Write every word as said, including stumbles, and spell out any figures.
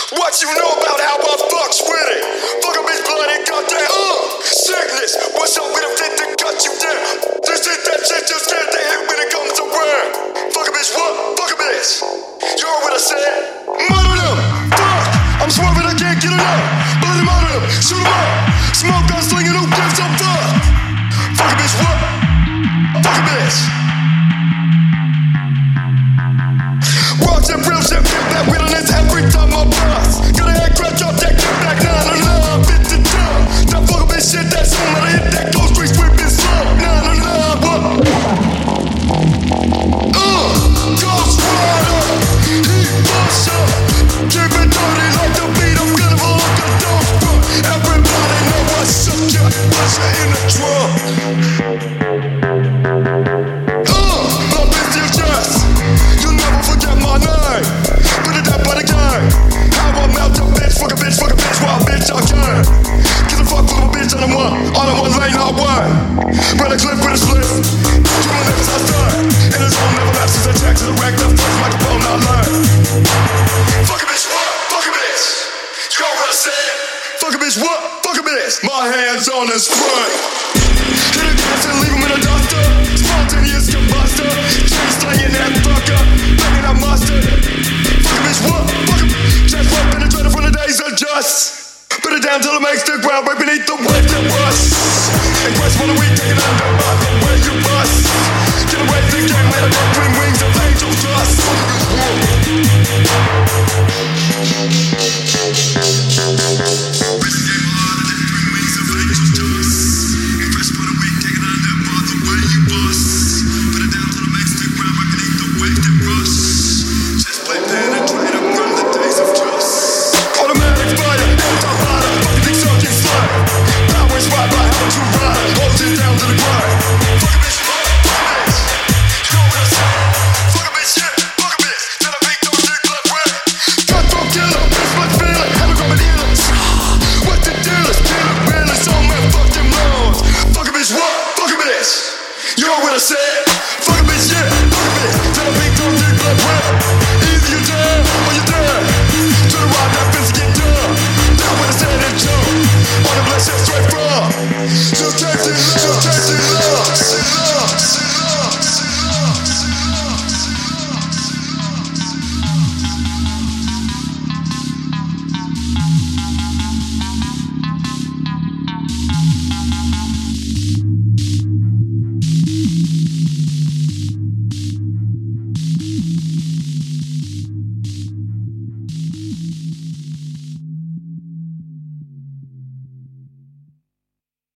What you know about how I fucks with it? Fuck a bitch blood and goddamn uh sickness. What's up with a fit to cut you down? This is that shit just can't hit when it comes around. Fuck a bitch, what? Fuck a bitch. You heard what I said? Murder them. Fuck. I'm swerving, I can't get enough. Bloody murder them. Shoot them up. Smoke gun slinging, who gives a fuck? Fuck a bitch, what? Fuck a bitch. Rocks and real shit, get that realness every time I bust. Got a head crack up, that get back, nah, nah, nah, bitch, it's dumb. That fuck a bitch shit, that's on, let I hit that ghost street sweeping slow. Nah, nah, nah, what? Uh, Ghost Rider, he bust up. Keep it dirty like the beat, I'm gonna look a dog front. Everybody know I suck ya, bust ya in the trunk. Uh, my bitch, you just, you'll never forget my name. Put it down by the game. How I melt a bitch, fuck a bitch, fuck a bitch, wild bitch, I can. Get the fuck with a bitch on the one, on the one lane highway. Run a clip with a slip. You my lips, I start. In his own never lapses, I check to the rack, left first microphone, I learn. Fuck a bitch, what? Fuck a bitch. You know what I said? Fuck a bitch, what? Fuck a bitch. My hands on the spray. Hit a gas and leave him in a duster. Spontaneous combustor. Chain slaying that fucker. Banging that mustard. Fuck a bitch, what? Fuck a bitch. Chest well penetrated from the days of just. Put it down till it makes the ground right beneath the waves that rush. And quest for the weak, taking under.